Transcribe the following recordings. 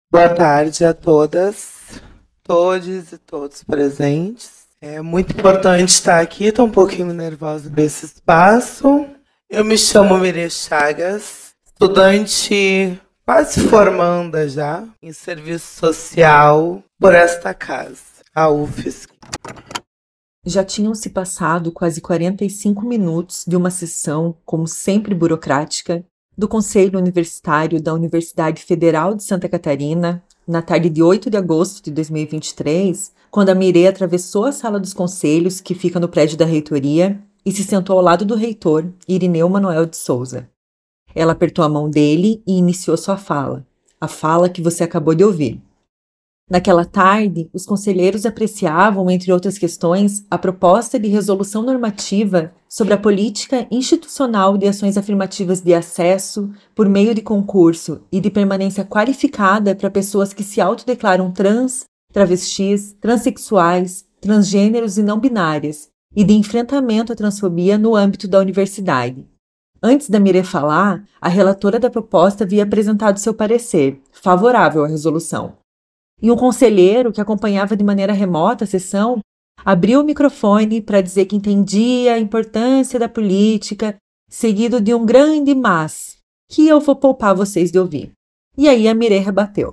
Boa tarde a todas, todos e todos presentes. É muito importante estar aqui, estou um pouquinho nervosa desse espaço. Eu me chamo Mirê Chagas, estudante quase formanda já em serviço social por esta casa, a UFSC. Já tinham se passado quase 45 minutos de uma sessão, como sempre burocrática, do Conselho Universitário da Universidade Federal de Santa Catarina, na tarde de 8 de agosto de 2023, quando a Mirê atravessou a sala dos conselhos, que fica no prédio da reitoria, e se sentou ao lado do reitor, Irineu Manoel de Souza. Ela apertou a mão dele e iniciou sua fala, a fala que você acabou de ouvir. Naquela tarde, os conselheiros apreciavam, entre outras questões, a proposta de resolução normativa sobre a política institucional de ações afirmativas de acesso, por meio de concurso e de permanência qualificada para pessoas que se autodeclaram trans, travestis, transexuais, transgêneros e não binárias, e de enfrentamento à transfobia no âmbito da universidade. Antes da Mirê falar, a relatora da proposta havia apresentado seu parecer, favorável à resolução. E um conselheiro que acompanhava de maneira remota a sessão abriu o microfone para dizer que entendia a importância da política, seguido de um grande mas, que eu vou poupar vocês de ouvir. E aí a Mirê rebateu.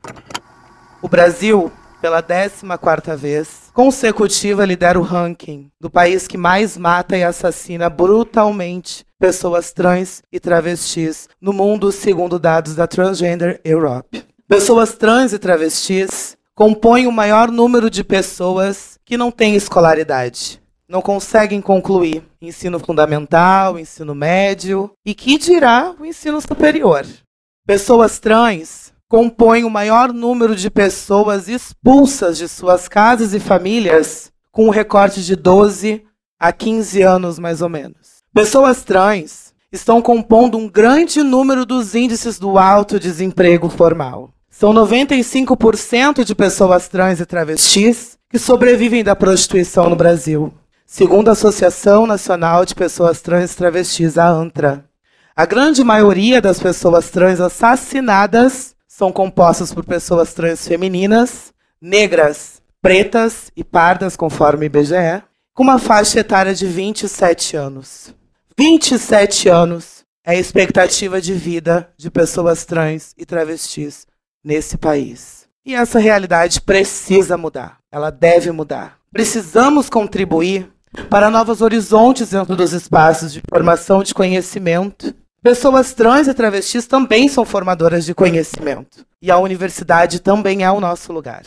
O Brasil, pela 14ª vez consecutiva, lidera o ranking do país que mais mata e assassina brutalmente pessoas trans e travestis no mundo, segundo dados da Transgender Europe. Pessoas trans e travestis compõem o maior número de pessoas que não têm escolaridade, não conseguem concluir ensino fundamental, ensino médio e que dirá o ensino superior. Pessoas trans compõem o maior número de pessoas expulsas de suas casas e famílias, com um recorte de 12 a 15 anos, mais ou menos. Pessoas trans estão compondo um grande número dos índices do alto desemprego formal. São 95% de pessoas trans e travestis que sobrevivem da prostituição no Brasil, segundo a Associação Nacional de Pessoas Trans e Travestis, a ANTRA. A grande maioria das pessoas trans assassinadas são compostas por pessoas trans femininas, negras, pretas e pardas, conforme o IBGE, com uma faixa etária de 27 anos. 27 anos é a expectativa de vida de pessoas trans e travestis nesse país. E essa realidade precisa mudar. Ela deve mudar. Precisamos contribuir para novos horizontes dentro dos espaços de formação de conhecimento. Pessoas trans e travestis também são formadoras de conhecimento. E a universidade também é o nosso lugar.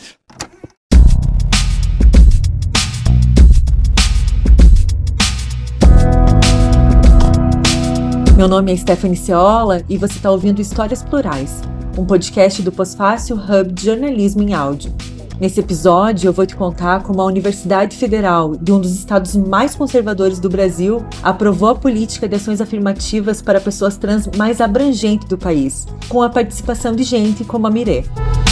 Meu nome é Stephanie Ceola e você está ouvindo Histórias Plurais, um podcast do Pós-Fácil Hub de Jornalismo em Áudio. Nesse episódio, eu vou te contar como a Universidade Federal, de um dos estados mais conservadores do Brasil, aprovou a política de ações afirmativas para pessoas trans mais abrangente do país, com a participação de gente como a Mirê.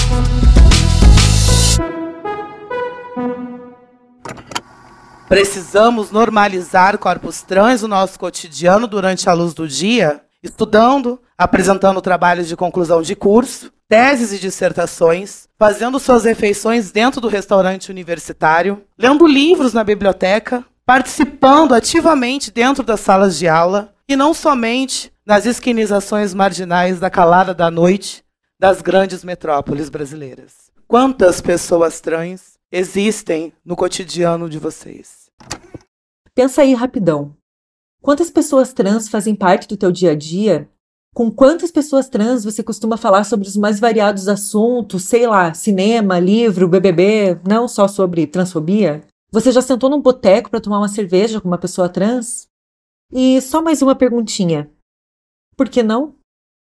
Precisamos normalizar corpos trans no nosso cotidiano durante a luz do dia, estudando, apresentando trabalhos de conclusão de curso, teses e dissertações, fazendo suas refeições dentro do restaurante universitário, lendo livros na biblioteca, participando ativamente dentro das salas de aula e não somente nas esquinizações marginais da calada da noite das grandes metrópoles brasileiras. Quantas pessoas trans existem no cotidiano de vocês? Pensa aí rapidão. Quantas pessoas trans fazem parte do teu dia a dia? Com quantas pessoas trans você costuma falar sobre os mais variados assuntos, sei lá, cinema, livro, BBB, não só sobre transfobia? Você já sentou num boteco para tomar uma cerveja com uma pessoa trans? E só mais uma perguntinha. Por que não?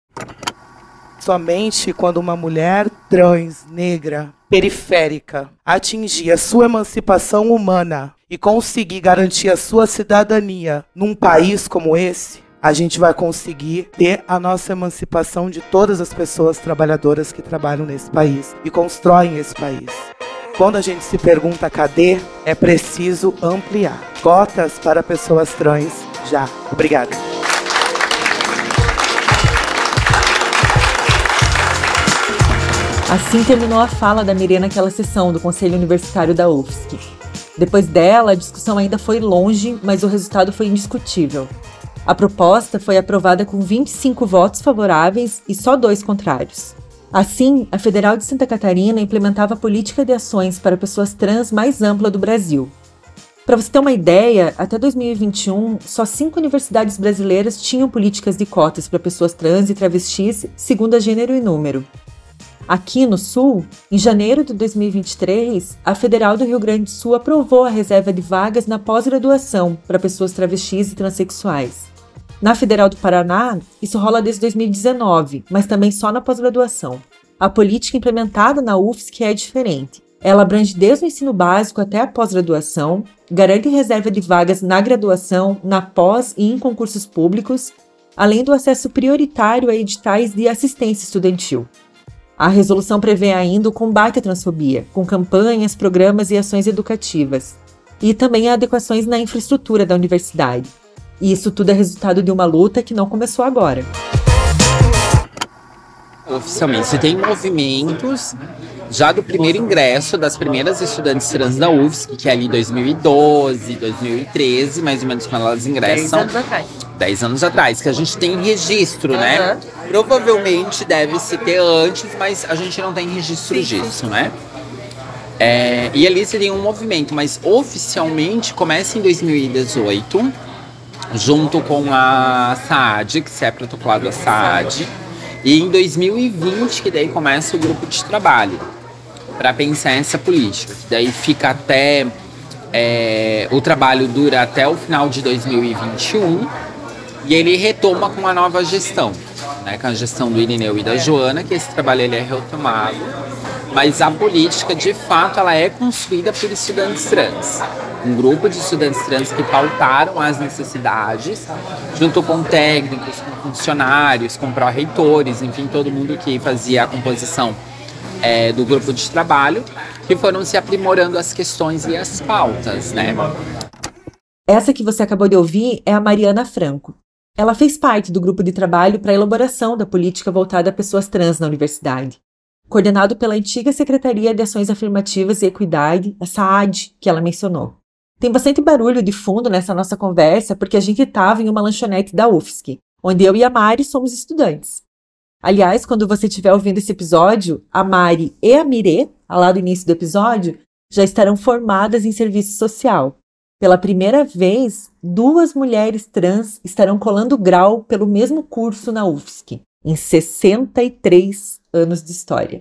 Somente quando uma mulher trans, negra, periférica, atingir a sua emancipação humana e conseguir garantir a sua cidadania num país como esse, a gente vai conseguir ter a nossa emancipação de todas as pessoas trabalhadoras que trabalham nesse país e constroem esse país. Quando a gente se pergunta cadê, é preciso ampliar. Cotas para pessoas trans já. Obrigada. Assim terminou a fala da Mirê naquela sessão do Conselho Universitário da UFSC. Depois dela, a discussão ainda foi longe, mas o resultado foi indiscutível. A proposta foi aprovada com 25 votos favoráveis e só 2 contrários. Assim, a Federal de Santa Catarina implementava a política de ações para pessoas trans mais ampla do Brasil. Para você ter uma ideia, até 2021, só 5 universidades brasileiras tinham políticas de cotas para pessoas trans e travestis, segundo a Gênero e Número. Aqui no Sul, em janeiro de 2023, a Federal do Rio Grande do Sul aprovou a reserva de vagas na pós-graduação para pessoas travestis e transexuais. Na Federal do Paraná, isso rola desde 2019, mas também só na pós-graduação. A política implementada na UFSC é diferente. Ela abrange desde o ensino básico até a pós-graduação, garante reserva de vagas na graduação, na pós e em concursos públicos, além do acesso prioritário a editais de assistência estudantil. A resolução prevê ainda o combate à transfobia, com campanhas, programas e ações educativas, e também adequações na infraestrutura da universidade. E isso tudo é resultado de uma luta que não começou agora. Oficialmente, você tem movimentos já do primeiro ingresso das primeiras estudantes trans da UFSC, que é ali 2012, 2013, mais ou menos quando elas ingressam. 10 anos atrás. 10 anos atrás, que a gente tem registro, né? Provavelmente deve-se ter antes, mas a gente não tem registro disso, né? E ali seria um movimento, mas oficialmente começa em 2018, junto com a SAAD, que se é protocolado a SAAD, e em 2020 que daí começa o grupo de trabalho para pensar essa política. Daí fica até o trabalho dura até o final de 2021 e ele retoma com a nova gestão, né, com a gestão do Irineu e da Joana, que esse trabalho ele é retomado, mas a política de fato ela é construída por estudantes trans. Um grupo de estudantes trans que pautaram as necessidades, junto com técnicos, com funcionários, com pró-reitores, enfim, todo mundo que fazia a composição do grupo de trabalho, que foram se aprimorando as questões e as pautas, né? Essa que você acabou de ouvir é a Mariana Franco. Ela fez parte do grupo de trabalho para a elaboração da política voltada a pessoas trans na universidade, coordenado pela antiga Secretaria de Ações Afirmativas e Equidade, a SAAD, que ela mencionou. Tem bastante barulho de fundo nessa nossa conversa porque a gente estava em uma lanchonete da UFSC, onde eu e a Mari somos estudantes. Aliás, quando você estiver ouvindo esse episódio, a Mari e a Mirê, lá do início do episódio, já estarão formadas em serviço social. Pela primeira vez, 2 mulheres trans estarão colando grau pelo mesmo curso na UFSC, em 63 anos de história.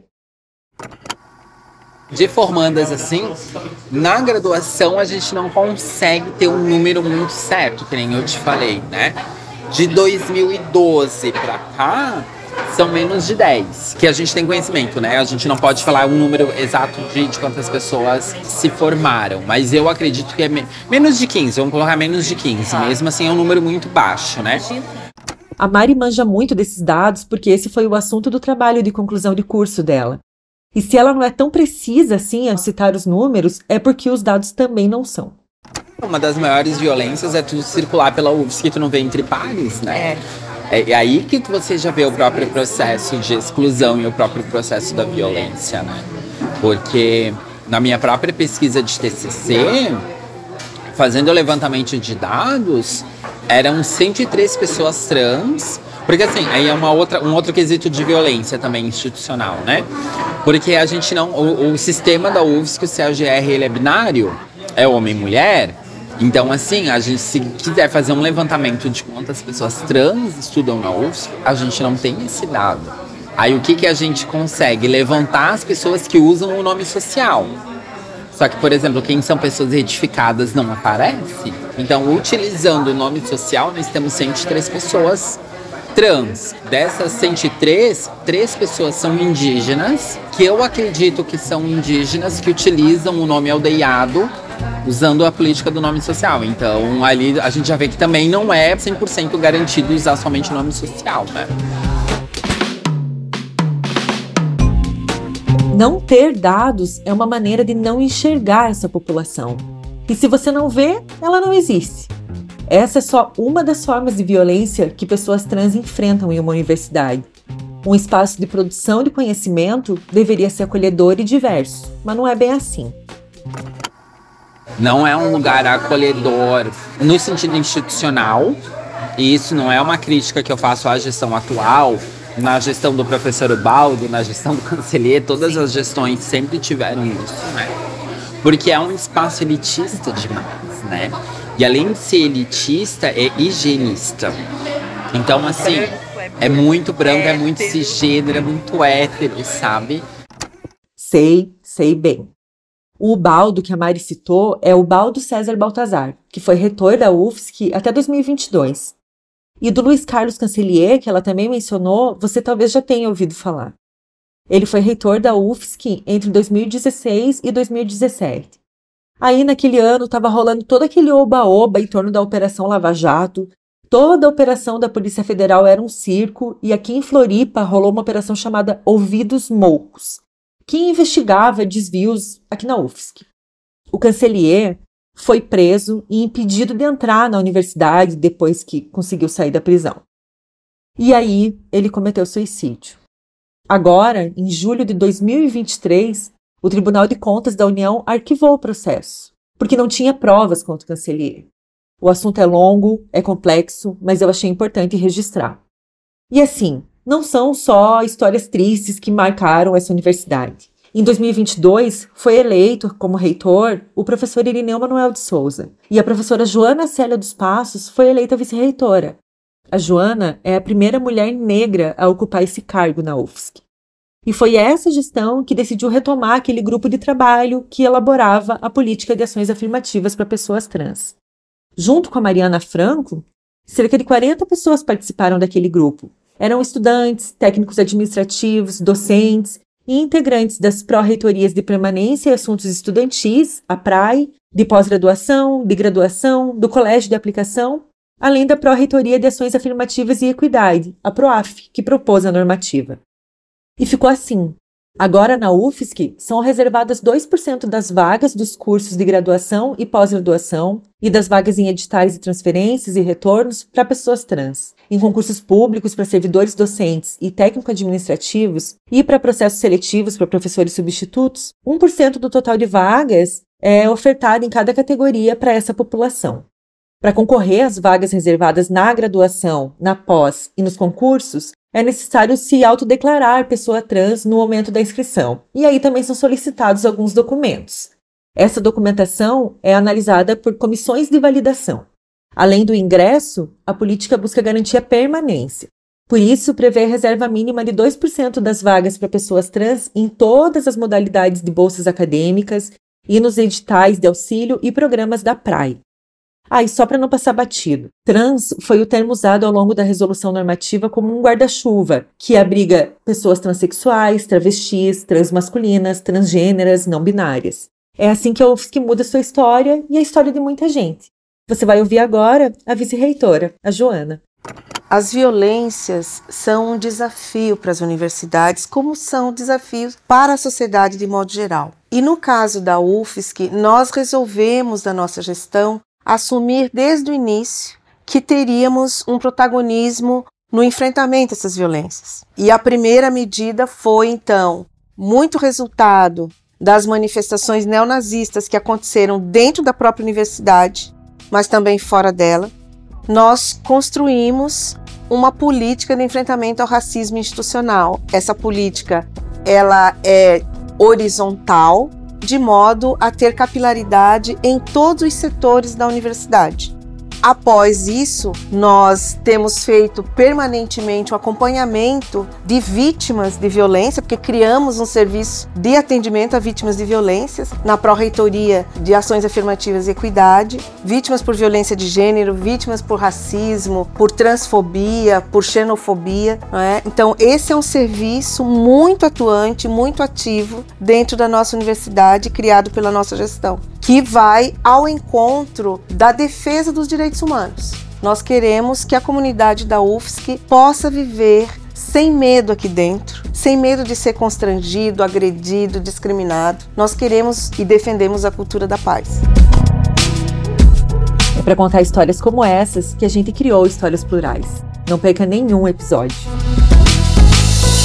De formandas assim, na graduação a gente não consegue ter um número muito certo, que nem eu te falei, né? De 2012 pra cá, são menos de 10, que a gente tem conhecimento, né? A gente não pode falar um número exato de quantas pessoas se formaram, mas eu acredito que é menos de 15, vamos colocar menos de 15, mesmo assim é um número muito baixo, né? A Mari manja muito desses dados porque esse foi o assunto do trabalho de conclusão de curso dela. E se ela não é tão precisa assim ao citar os números, é porque os dados também não são. Uma das maiores violências é tu circular pela UFSC que tu não vê entre pares, né? É aí que você já vê o próprio processo de exclusão e o próprio processo da violência, né? Porque na minha própria pesquisa de TCC, fazendo o levantamento de dados, eram 103 pessoas trans. Porque assim, aí é um outro quesito de violência também institucional, né? Porque a gente não... O sistema da UFSC, o CAGR, ele é binário, é homem e mulher. Então, assim, a gente, se quiser fazer um levantamento de quantas pessoas trans estudam na UFSC, a gente não tem esse dado. Aí o que a gente consegue? Levantar as pessoas que usam o nome social. Só que, por exemplo, quem são pessoas retificadas não aparece. Então, utilizando o nome social, nós temos 103 pessoas trans. Dessas 103, 3 pessoas são indígenas, que eu acredito que são indígenas que utilizam o nome aldeado usando a política do nome social. Então, ali a gente já vê que também não é 100% garantido usar somente o nome social, né? Não ter dados é uma maneira de não enxergar essa população. E se você não vê, ela não existe. Essa é só uma das formas de violência que pessoas trans enfrentam em uma universidade. Um espaço de produção de conhecimento deveria ser acolhedor e diverso, mas não é bem assim. Não é um lugar acolhedor no sentido institucional, e isso não é uma crítica que eu faço à gestão atual, na gestão do professor Ubaldo, na gestão do Cancellier, todas as gestões sempre tiveram isso, né? Porque é um espaço elitista demais, né? E além de ser elitista, é higienista. Então, assim, é muito branco, é muito cisgênero, é muito hétero, sabe? Sei bem. O Ubaldo que a Mari citou é o Ubaldo César Baltazar, que foi reitor da UFSC até 2022. E do Luiz Carlos Cancellier, que ela também mencionou, você talvez já tenha ouvido falar. Ele foi reitor da UFSC entre 2016 e 2017. Aí, naquele ano, estava rolando todo aquele oba-oba em torno da Operação Lava Jato. Toda a operação da Polícia Federal era um circo, e aqui em Floripa rolou uma operação chamada Ouvidos Moucos, que investigava desvios aqui na UFSC. O Cancellier foi preso e impedido de entrar na universidade depois que conseguiu sair da prisão. E aí, ele cometeu suicídio. Agora, em julho de 2023, o Tribunal de Contas da União arquivou o processo, porque não tinha provas contra o Cancellier. O assunto é longo, é complexo, mas eu achei importante registrar. E assim, não são só histórias tristes que marcaram essa universidade. Em 2022, foi eleito como reitor o professor Irineu Manuel de Souza, e a professora Joana Célia dos Passos foi eleita vice-reitora. A Joana é a primeira mulher negra a ocupar esse cargo na UFSC. E foi essa gestão que decidiu retomar aquele grupo de trabalho que elaborava a política de ações afirmativas para pessoas trans. Junto com a Mariana Franco, cerca de 40 pessoas participaram daquele grupo. Eram estudantes, técnicos administrativos, docentes e integrantes das pró-reitorias de permanência e assuntos estudantis, a PRAE, de pós-graduação, de graduação, do colégio de aplicação, além da pró-reitoria de ações afirmativas e equidade, a PROAF, que propôs a normativa. E ficou assim. Agora, na UFSC, são reservadas 2% das vagas dos cursos de graduação e pós-graduação e das vagas em editais de transferências e retornos para pessoas trans. Em concursos públicos para servidores docentes e técnico-administrativos e para processos seletivos para professores substitutos, 1% do total de vagas é ofertado em cada categoria para essa população. Para concorrer às vagas reservadas na graduação, na pós e nos concursos, é necessário se autodeclarar pessoa trans no momento da inscrição. E aí também são solicitados alguns documentos. Essa documentação é analisada por comissões de validação. Além do ingresso, a política busca garantir a permanência. Por isso, prevê a reserva mínima de 2% das vagas para pessoas trans em todas as modalidades de bolsas acadêmicas e nos editais de auxílio e programas da PRAE. E só para não passar batido, trans foi o termo usado ao longo da resolução normativa como um guarda-chuva, que abriga pessoas transexuais, travestis, transmasculinas, transgêneras, não binárias. É assim que a UFSC muda sua história e a história de muita gente. Você vai ouvir agora a vice-reitora, a Joana. As violências são um desafio para as universidades, como são desafios para a sociedade de modo geral. E no caso da UFSC, nós resolvemos, na nossa gestão, assumir desde o início que teríamos um protagonismo no enfrentamento a essas violências. E a primeira medida foi, então, muito resultado das manifestações neonazistas que aconteceram dentro da própria universidade, mas também fora dela. Nós construímos uma política de enfrentamento ao racismo institucional. Essa política, ela é horizontal, de modo a ter capilaridade em todos os setores da universidade. Após isso, nós temos feito permanentemente o acompanhamento de vítimas de violência, porque criamos um serviço de atendimento a vítimas de violências na Pró-Reitoria de Ações Afirmativas e Equidade, vítimas por violência de gênero, vítimas por racismo, por transfobia, por xenofobia, não é? Então, esse é um serviço muito atuante, muito ativo dentro da nossa universidade, criado pela nossa gestão, que vai ao encontro da defesa dos direitos humanos. Nós queremos que a comunidade da UFSC possa viver sem medo aqui dentro, sem medo de ser constrangido, agredido, discriminado. Nós queremos e defendemos a cultura da paz. É para contar histórias como essas que a gente criou Histórias Plurais. Não perca nenhum episódio.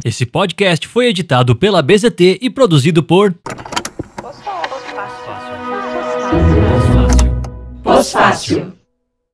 Esse podcast foi editado pela BZT e produzido por Pós-Fácil.